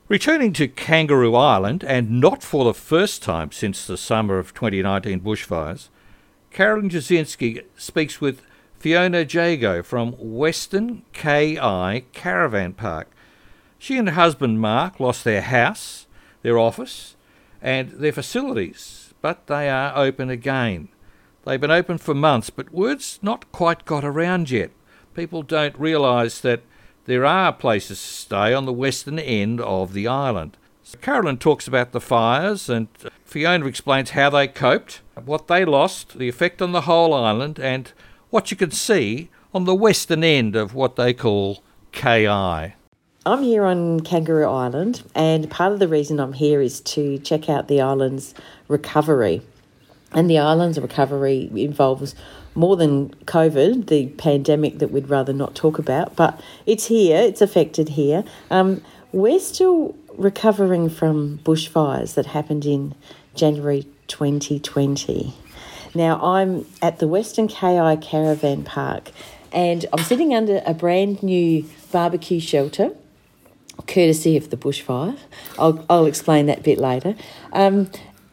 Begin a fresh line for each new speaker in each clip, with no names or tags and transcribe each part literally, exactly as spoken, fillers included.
Returning to Kangaroo Island, and not for the first time since the summer of twenty nineteen bushfires, Carolyn Jasinski speaks with Fiona Jago from Western K I Caravan Park. She and her husband Mark lost their house, their office and their facilities, but they are open again. They've been open for months, but word's not quite got around yet. People don't realise that there are places to stay on the western end of the island. So Carolyn talks about the fires, and Fiona explains how they coped, what they lost, the effect on the whole island, and what you can see on the western end of what they call K I.
I'm here on Kangaroo Island, and part of the reason I'm here is to check out the island's recovery. And the island's recovery involves more than COVID, the pandemic that we'd rather not talk about, but it's here, it's affected here. Um, we're still recovering from bushfires that happened in January twenty twenty. Now, I'm at the Western K I Caravan Park, and I'm sitting under a brand new barbecue shelter, courtesy of the bushfire. I'll, I'll explain that bit later. Um,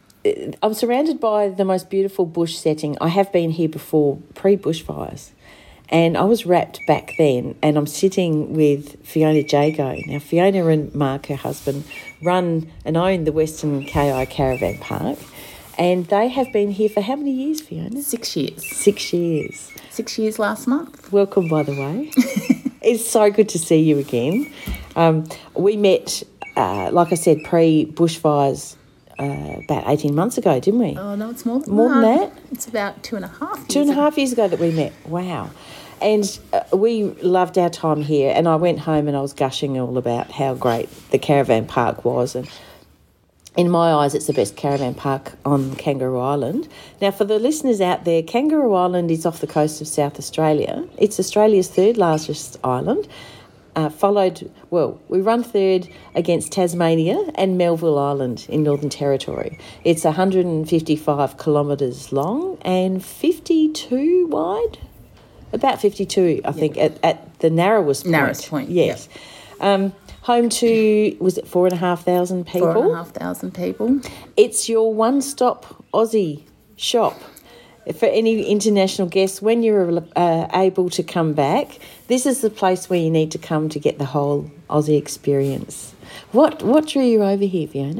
I'm surrounded by the most beautiful bush setting. I have been here before, pre-bushfires, and I was wrapped back then, and I'm sitting with Fiona Jago. Now, Fiona and Mark, her husband, run and own the Western K I Caravan Park, and they have been here for how many years, Fiona?
Six years.
Six years.
Six years last month.
Welcome, by the way. It's so good to see you again. Um, we met, uh, like I said, pre-bushfires, Uh, about eighteen months ago, didn't we?
Oh, no, it's more than
More
that.
than that?
It's about two and a half years
Two and a
ago.
half years ago that we met. Wow. And uh, we loved our time here, and I went home and I was gushing all about how great the caravan park was. And in my eyes, it's the best caravan park on Kangaroo Island. Now, for the listeners out there, Kangaroo Island is off the coast of South Australia. It's Australia's third largest island. Uh, followed, well, we run third against Tasmania and Melville Island in Northern Territory. It's one hundred fifty-five kilometres long and fifty-two wide, about fifty-two, I think, at, at the narrowest point.
Narrowest point,
yes. Um, home to, was it four and a half thousand people?
Four and a half thousand people.
It's your one-stop Aussie shop. For any international guests, when you're uh, able to come back, this is the place where you need to come to get the whole Aussie experience. What what drew you over here, Fiona?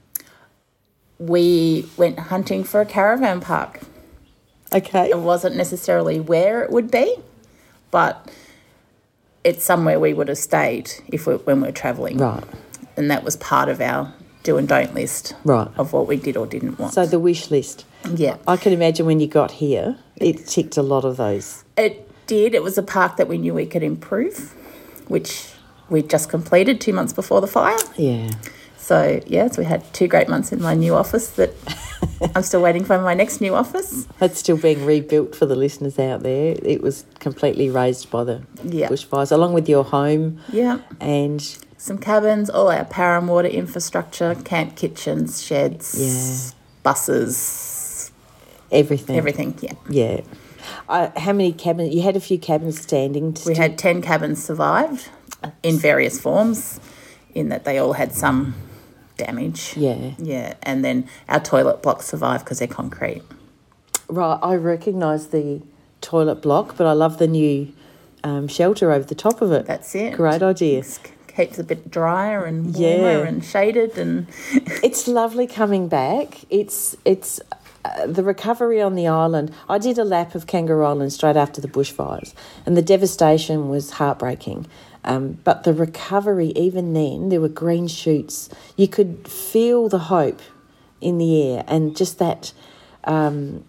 We went hunting for a caravan park.
Okay.
It wasn't necessarily where it would be, but it's somewhere we would have stayed if we, when we were travelling.
Right.
And that was part of our do and don't list
Right.
of what we did or didn't want.
So the wish list.
Yeah.
I can imagine when you got here, it ticked a lot of those.
It did. It was a park that we knew we could improve, which we just completed two months before the fire.
Yeah.
So, yes, we had two great months in my new office that I'm still waiting for my next new office.
It's still being rebuilt for the listeners out there. It was completely razed by the
Yeah.
bushfires, along with your home.
Yeah.
And
Some cabins, all our power and water infrastructure, camp kitchens, sheds,
Yeah.
buses,
everything.
everything, yeah.
Yeah. Uh, how many cabins? You had a few cabins standing.
We had ten cabins survived in various forms, in that they all had some damage.
Yeah.
Yeah, and then our toilet blocks survived because they're concrete.
Right, I recognise the toilet block, but I love the new um, shelter over the top of it.
That's it.
Great idea.
It's, keeps a bit drier and warmer
Yeah.
and shaded, and
It's lovely coming back. It's it's uh, the recovery on the island. I did a lap of Kangaroo Island straight after the bushfires, and the devastation was heartbreaking. Um, but the recovery, even then, there were green shoots. You could feel the hope in the air, and just that. Um,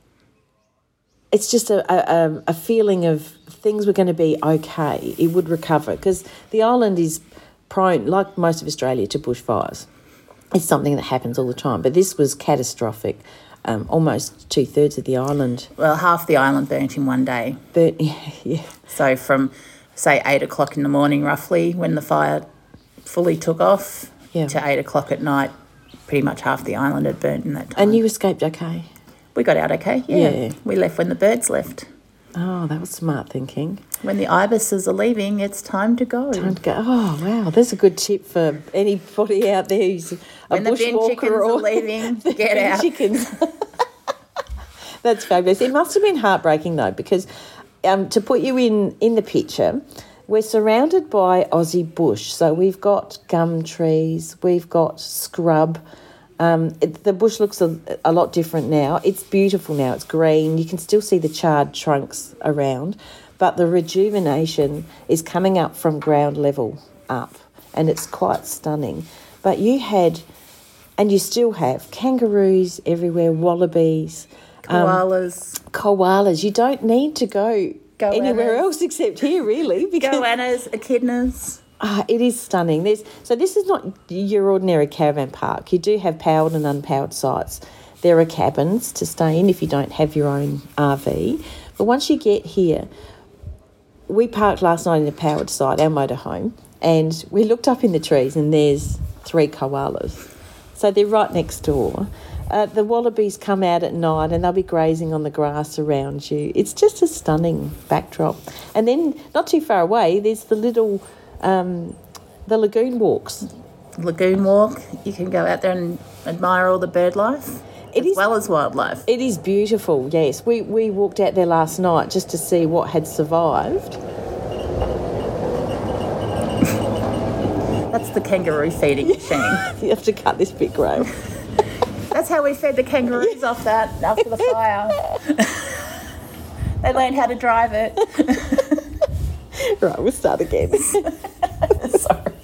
it's just a, a a feeling of things were going to be okay. It would recover because the island is prone, like most of Australia, to bushfires. It's something that happens all the time, but this was catastrophic. Um, almost two thirds of the island
well, half the island burnt in one day.
burnt. Yeah, yeah.
So from, say, eight o'clock in the morning, roughly, when the fire fully took off,
Yeah.
to eight o'clock at night, pretty much half the island had burnt in that time.
And you escaped okay.
We got out okay, yeah.
Yeah.
We left when the birds left.
Oh, that was smart thinking.
When the ibises are leaving, it's time to go.
Time to go. Oh, wow. There's a good tip for anybody out there who's a
when the bin
bushwalker
chickens
or
are leaving,
the
get
bin
out.
chickens. That's fabulous. It must have been heartbreaking, though, because um, to put you in, in the picture, we're surrounded by Aussie bush. So we've got gum trees, we've got scrub. Um, it, the bush looks a, a lot different now. It's beautiful now. It's green. You can still see the charred trunks around, but the rejuvenation is coming up from ground level up, and it's quite stunning. But you had, and you still have, kangaroos everywhere, wallabies,
Koalas.
um, koalas. You don't need to go
Goannas.
anywhere else except here, really, because
Goannas, echidnas.
Ah, it is stunning. There's so this is not your ordinary caravan park. You do have powered and unpowered sites. There are cabins to stay in if you don't have your own R V. But once you get here, we parked last night in a powered site, our motorhome, and we looked up in the trees and there's three koalas. So they're right next door. Uh, the wallabies come out at night and they'll be grazing on the grass around you. It's just a stunning backdrop. And then not too far away, there's the little... Um, the lagoon walks.
Lagoon walk. You can go out there and admire all the bird life
It
as
is,
well as wildlife.
It is beautiful, yes. We, we walked out there last night just to see what had survived.
That's the kangaroo feeding machine.
You have to cut this bit, Graham.
That's how we fed the kangaroos off that after the fire. They learned how to drive it.
Right, we'll start again.
Sorry.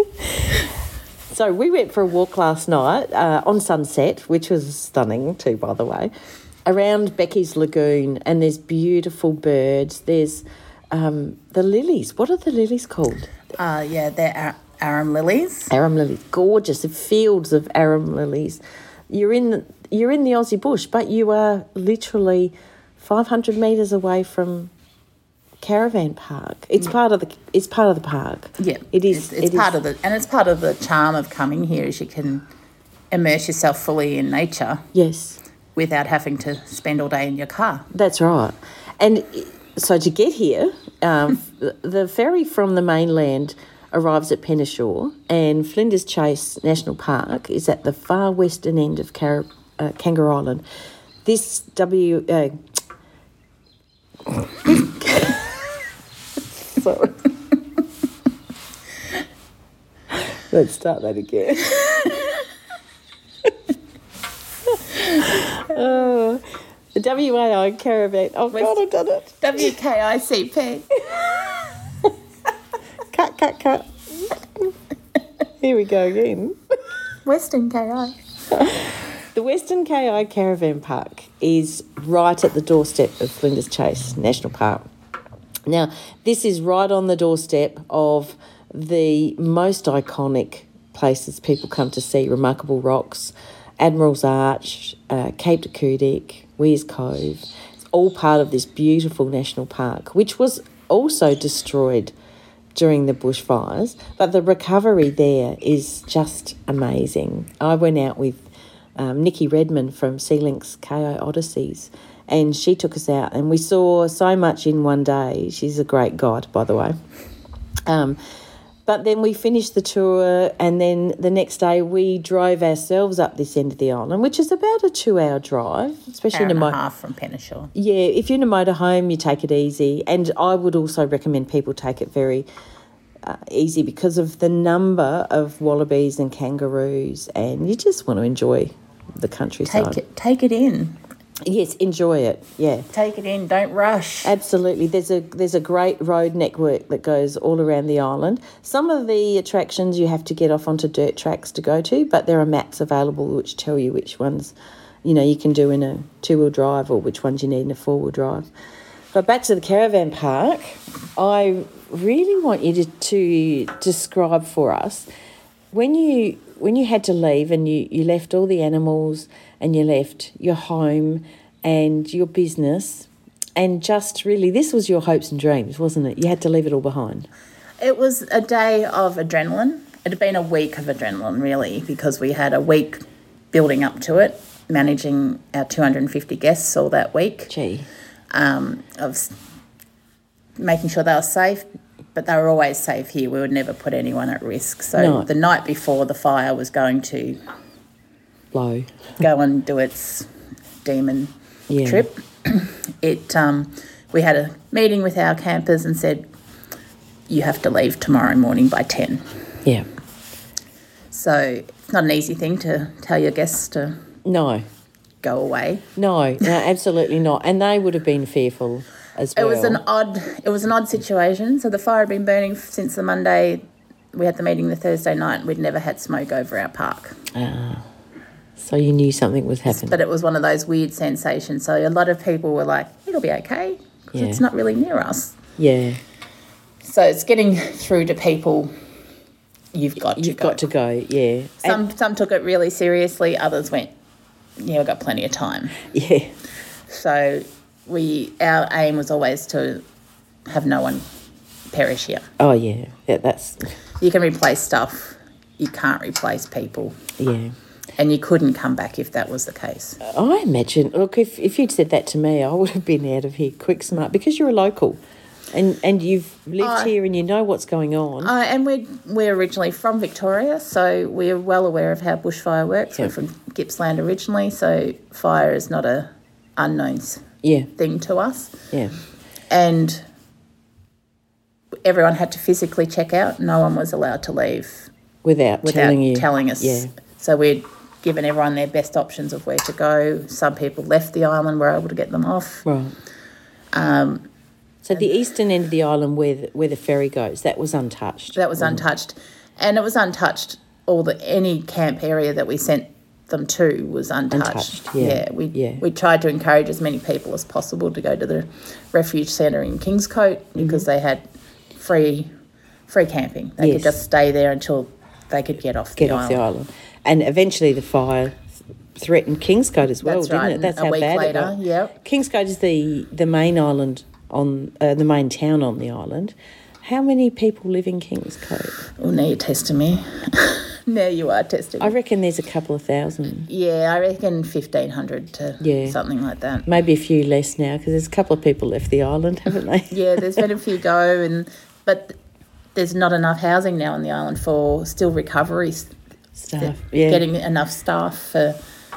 So we went for a walk last night uh, on sunset, which was stunning too, by the way, around Becky's Lagoon, and there's beautiful birds. There's um, the lilies. What are the lilies called?
Uh, yeah, they're ar- arum lilies.
Arum lilies. Gorgeous. Fields of arum lilies. You're in the, you're in the Aussie bush, but you are literally five hundred metres away from caravan park. It's yeah. part of the it's part of the park.
Yeah,
it is.
It's, it's
it
part
is.
of the and it's part of the charm of coming here is you can immerse yourself fully in nature.
Yes,
without having to spend all day in your car.
That's right. And so to get here, um, the ferry from the mainland arrives at Penneshaw, and Flinders Chase National Park is at the far western end of Car- uh, Kangaroo Island. This W. Uh, Sorry. Let's start that again. oh, the W A I caravan. Oh, West, God, I've done it.
W K I C P.
Cut, cut, cut. Here we go again.
Western K I.
The Western K I Caravan Park is right at the doorstep of Flinders Chase National Park. Now, this is right on the doorstep of the most iconic places people come to see, Remarkable Rocks, Admiral's Arch, uh, Cape de Kudik, Weir's Cove. It's all part of this beautiful national park, which was also destroyed during the bushfires, but the recovery there is just amazing. I went out with um, Nikki Redmond from Sea Links K O Odysseys, and she took us out, and we saw so much in one day. She's a great guide, by the way. Um, but then we finished the tour, and then the next day we drove ourselves up this end of the island, which is about a two-hour drive, especially
Hour
in a
and a
mo-
half from Penneshaw.
Yeah, if you're in a motorhome, you take it easy, and I would also recommend people take it very uh, easy because of the number of wallabies and kangaroos, and you just want to enjoy the countryside.
Take it, take it in.
Yes, enjoy it. Yeah,
take it in. Don't rush.
Absolutely. There's a there's a great road network that goes all around the island. Some of the attractions you have to get off onto dirt tracks to go to, but there are maps available which tell you which ones, you know, you can do in a two-wheel drive or which ones you need in a four-wheel drive. But back to the caravan park, I really want you to, to describe for us when you when you had to leave and you, you left all the animals and you left your home and your business, and just really, this was your hopes and dreams, wasn't it? You had to leave it all behind.
It was a day of adrenaline. It had been a week of adrenaline, really, because we had a week building up to it, managing our two hundred fifty guests all that week.
Gee.
um, of s- making sure they were safe, but they were always safe here. We would never put anyone at risk. So
No.
the night before the fire was going to
Low.
go and do its demon
Yeah.
trip, it um, we had a meeting with our campers and said, you have to leave tomorrow morning by ten.
Yeah.
So it's not an easy thing to tell your guests to
No.
go away.
No, no, absolutely not. And they would have been fearful as well.
It was an odd it was an odd situation. So the fire had been burning since the Monday. We had the meeting the Thursday night and we'd never had smoke over our park.
Ah. So you knew something was happening.
But it was one of those weird sensations. So a lot of people were like, it'll be okay because
Yeah.
it's not really near us.
Yeah.
So it's getting through to people, you've got to
You've
go.
got to go, yeah.
Some, some took it really seriously, others went, yeah, we've got plenty of time.
And, yeah.
So we our aim was always to have no one perish here.
Oh, yeah. Yeah, that's,
You can replace stuff, you can't replace people.
yeah.
And you couldn't come back if that was the case.
I imagine, look, if, if you'd said that to me, I would have been out of here quick smart because you're a local and, and you've lived
I-
here and you know what's going on.
Uh, and we're, we're originally from Victoria, so we're well aware of how bushfire works.
Yeah.
We're from Gippsland originally, so fire is not a unknown s-
yeah,
thing to us.
yeah.
And everyone had to physically check out. No one was allowed to leave
Without,
without
telling you.
telling us.
Yeah.
So we'd given everyone their best options of where to go. Some people left the island, were able to get them off.
Right.
Um,
So the eastern end of the island where the, where the ferry goes, that was untouched.
that was untouched. And it was untouched. All the any camp area that we sent them to was untouched.
Untouched, yeah,
we
yeah.
we tried to encourage as many people as possible to go to the refuge centre in Kingscote because they had free free camping. They
Yes.
could just stay there until they could get off
Get
the
off
island.
the island. And eventually the fire threatened Kingscote as well,
That's
didn't
right.
it? That's
a
how
week
bad
later,
it was.
yep.
Kingscote is the, the main island on uh, the main town on the island. How many people live in Kingscote?
Oh, now you're testing me. Now you are testing me.
I reckon there's a couple of thousand,
Yeah, I reckon fifteen hundred to
Yeah.
something like that.
maybe a few less now because there's a couple of people left the island, haven't they?
Yeah, there's been a few go, and but there's not enough housing now on the island for still recovery, s-
Staff, yeah.
getting enough staff for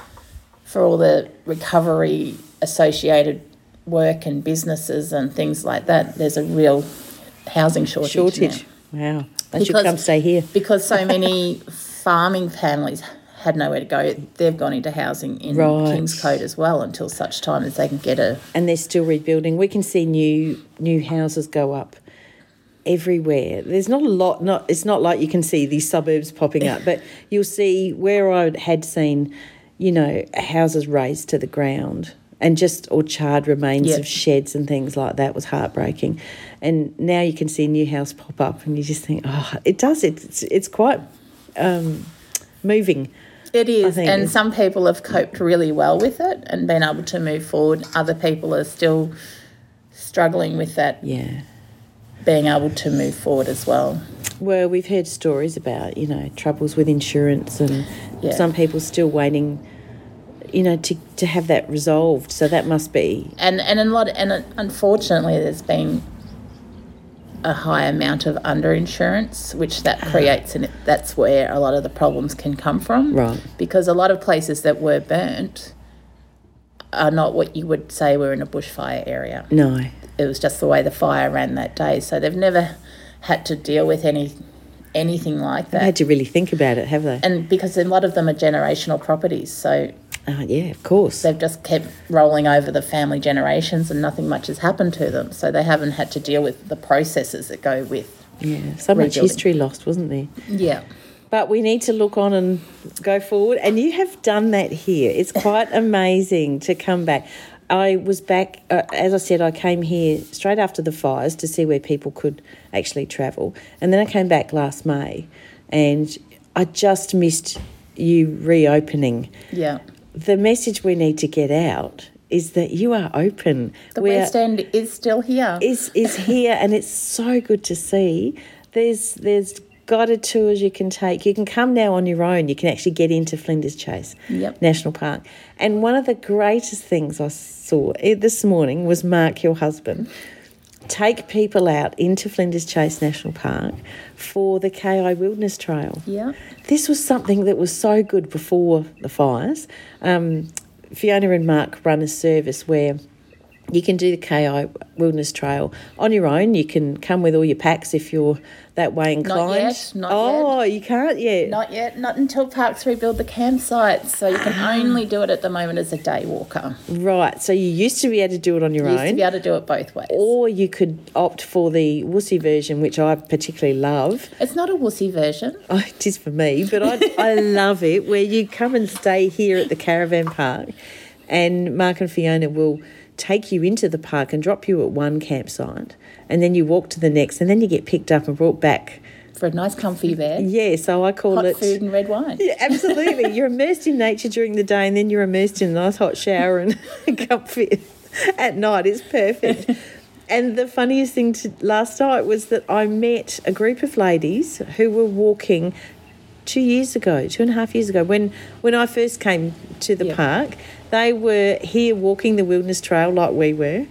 for all the recovery associated work and businesses and things like that. There's a real housing shortage.
Shortage.
now.
Wow. They should
Because-
come stay here.
Because so many farming families had nowhere to go. They've gone into housing in
Right.
Kingscote as well until such time as they can get a...
And they're still rebuilding. We can see new new houses go up everywhere. There's not a lot. Not it's not like you can see these suburbs popping up, but you'll see where I had seen, you know, houses razed to the ground and just or charred remains
Yeah.
of sheds and things like that was heartbreaking. And now you can see a new house pop up, and you just think, oh, it does. It's it's quite um, moving.
It is,
think
and
it's-
some people have coped really well with it and been able to move forward. Other people are still struggling with that,
Yeah.
being able to move forward as well.
Well, we've heard stories about, you know, troubles with insurance and
Yeah.
some people still waiting, you know, to, to have that resolved. So that must be,
And and a lot, and unfortunately, there's been a high amount of underinsurance, which that creates, and that's where a lot of the problems can come from.
Right.
Because a lot of places that were burnt are not what you would say were in a bushfire area.
no.
It was just the way the fire ran that day. So they've never had to deal with any anything like
They've
that.
had to really think about it, have they?
And because a lot of them are generational properties, so
Uh, yeah, of course.
they've just kept rolling over the family generations and nothing much has happened to them. So they haven't had to deal with the processes that go with.
Yeah, so much
rebuilding.
history lost, wasn't there?
Yeah.
But we need to look on and go forward. And you have done that here. It's quite amazing to come back. I was back, uh, as I said, I came here straight after the fires to see where people could actually travel. And then I came back last May and I just missed you reopening.
Yeah.
The message we need to get out is that you are open.
The
We're-
West End is still here.
is is here, and it's so good to see. There's there's guided tours you can take. You can come now on your own. You can actually get into Flinders Chase
Yep.
National Park. And one of the greatest things I saw this morning was Mark, your husband, take people out into Flinders Chase National Park for the K I Wilderness Trail.
Yeah.
This was something that was so good before the fires. Um, Fiona and Mark run a service where you can do the K I Wilderness Trail on your own. You can come with all your packs if you're that way inclined.
Not yet, not
oh,
yet.
you can't yet?
Not yet, not until Parks rebuild the campsites. So you can only do it at the moment as a day walker.
Right, so you used to be able to do it on your
You used
own.
to be able to do it both ways.
Or you could opt for the wussy version, which I particularly love.
It's not a wussy version.
Oh, it is for me, but I, I love it, where you come and stay here at the caravan park and Mark and Fiona will take you into the park and drop you at one campsite and then you walk to the next and then you get picked up and brought back.
For a nice comfy bed.
Yeah, so I call
Hot
it...
food and red wine.
Yeah, absolutely. You're immersed in nature during the day and then you're immersed in a nice hot shower and comfy at night. It's perfect. And the funniest thing to, last night was that I met a group of ladies who were walking two years ago, two and a half years ago, when, when I first came to the
Yep.
park. They were here walking the Wilderness Trail like we were.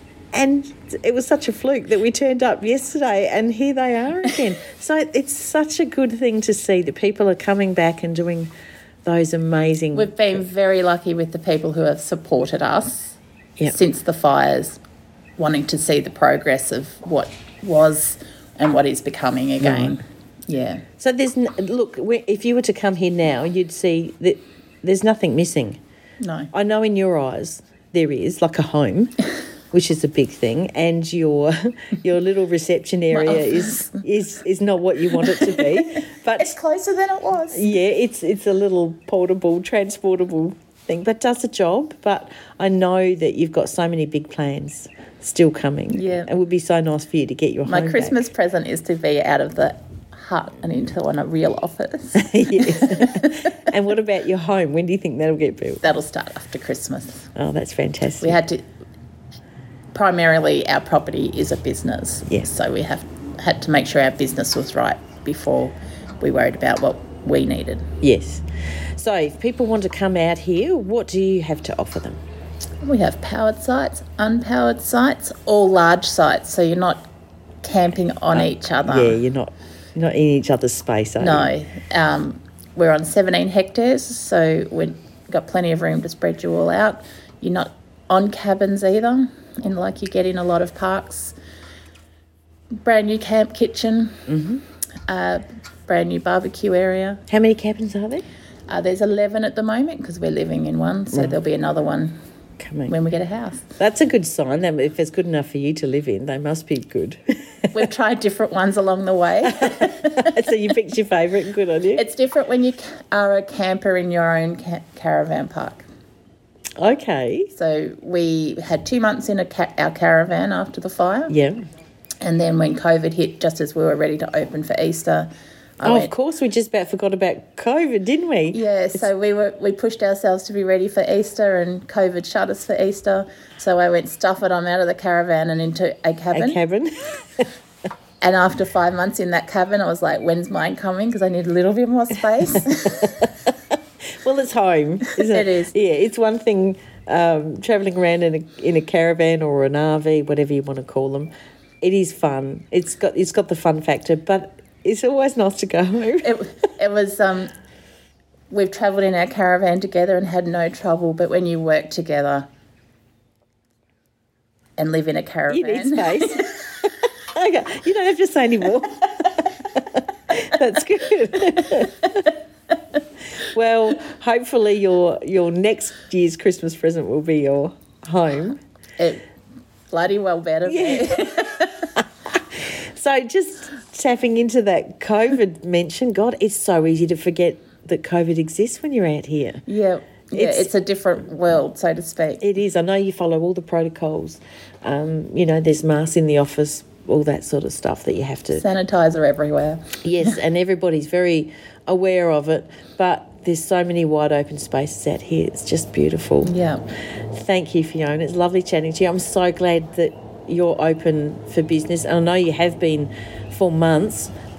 And it was such a fluke that we turned up yesterday and here they are again. So it's such a good thing to see that people are coming back and doing those amazing...
We've been very lucky with the people who have supported us
Yep.
since the fires, wanting to see the progress of what was and what is becoming again.
Right.
Yeah.
So there's... n- Look, we- if you were to come here now, you'd see that there's nothing missing.
No.
I know in your eyes there is, like a home, which is a big thing, and your your little reception area is, is is not what you want it to be. But
It's closer than it was.
yeah, it's it's a little portable, transportable thing, but does the job. But I know that you've got so many big plans still coming.
Yeah.
It would be so nice for you to get your
My
home back.
Christmas present is to be out of the hut and into on a real office.
Yes. And what about your home? When do you think that'll get built?
That'll start after Christmas.
Oh, that's fantastic.
We had to... Primarily, our property is a business.
Yes.
So we have had to make sure our business was right before we worried about what we needed.
Yes. So if people want to come out here, what do you have to offer them?
We have powered sites, unpowered sites, all large sites, so you're not camping on each other.
Yeah, you're not you're not in each other's space, are you?
No. Um, we're on seventeen hectares, so we've got plenty of room to spread you all out. You're not on cabins either, and like you get in a lot of parks. Brand new camp kitchen,
Mm-hmm.
uh, brand new barbecue area.
How many cabins are there?
Uh, there's eleven at the moment because we're living in one, so there'll be another one
Coming.
when we get a house.
That's a good sign. That if it's good enough for you to live in, they must be good.
We've tried different ones along the way.
So you picked your favourite. Good on you.
It's different when you ca- are a camper in your own ca- caravan park.
Okay.
So we had two months in a ca- our caravan after the fire,
Yeah.
and then when COVID hit, just as we were ready to open for Easter, I
Oh,
went,
of course. We just about forgot about COVID, didn't we?
yeah. So we were we pushed ourselves to be ready for Easter, and COVID shut us for Easter. So I went stuff it. I'm out of the caravan and into a cabin.
A cabin.
And after five months in that cabin, I was like, "When's mine coming?" Because I need a little bit more space.
Well, it's home, isn't it?
It is.
Yeah, it's one thing um, travelling around in a in a caravan or an R V, whatever you want to call them. It is fun. It's got it's got the fun factor, but it's always nice to go home.
it, it was um we've travelled in our caravan together and had no trouble, but when you work together and live in a
You need
caravan,
space. Okay, you don't have to say any more. That's good. Well, hopefully your your next year's Christmas present will be your home.
it bloody well better be.
Yeah. So just tapping into that COVID mention, God, it's so easy to forget that COVID exists when you're out here.
Yeah, yeah,
It's-
it's, a different world, so to speak.
It is. I know you follow all the protocols. Um, you know, there's masks in the office, all that sort of stuff that you have to...
Sanitizer everywhere.
Yes, and everybody's very aware of it, but there's so many wide open spaces out here. It's just beautiful.
Yeah.
Thank you, Fiona. It's lovely chatting to you. I'm so glad that you're open for business. And I know you have been for months, but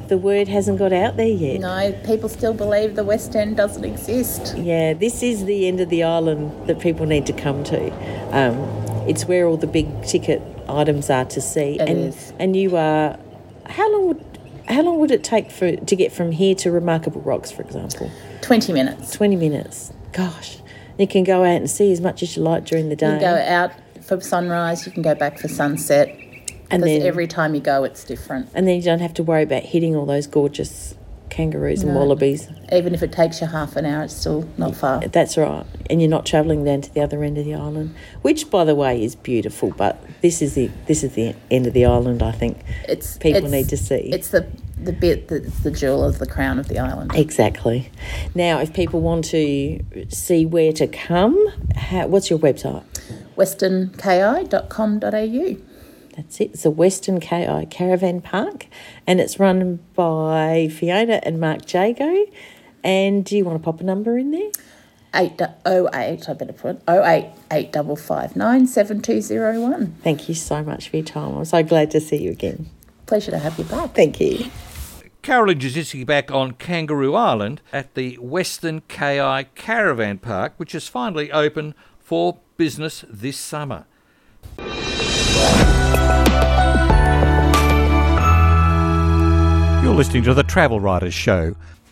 the word hasn't got out there yet.
No, people still believe the West End doesn't exist.
Yeah, this is the end of the island that people need to come to. Um, it's where all the big ticket items are to see.
It
and,
is.
And you are... How long would how long would it take for to get from here to Remarkable Rocks, for example?
twenty minutes.
twenty minutes. Gosh. You can go out and see as much as you like during the day.
You can go out for sunrise, you can go back for sunset.
And
Because
then,
every time you go, it's different.
and then you don't have to worry about hitting all those gorgeous kangaroos and
No.
wallabies.
Even if it takes you half an hour, it's still not far.
That's right. And you're not travelling down to the other end of the island, which, by the way, is beautiful. But this is the this is the end of the island, I think.
It's
People
it's,
need to see.
It's the the bit that's the jewel of the crown of the island.
Exactly. Now, if people want to see where to come, how, what's your website?
western k i dot com dot a u.
That's it. It's a Western K I Caravan Park, and it's run by Fiona and Mark Jago. And do you want to pop a number in there?
eight oh eight, I better put, oh eight eight five five nine seven two oh one.
Thank you so much for your time. I'm so glad to see you again.
Pleasure to have you back.
Thank you.
Carolyn Jasinski back on Kangaroo Island at the Western K I Caravan Park, which is finally open for business this summer. You're listening to the Travel Writers Show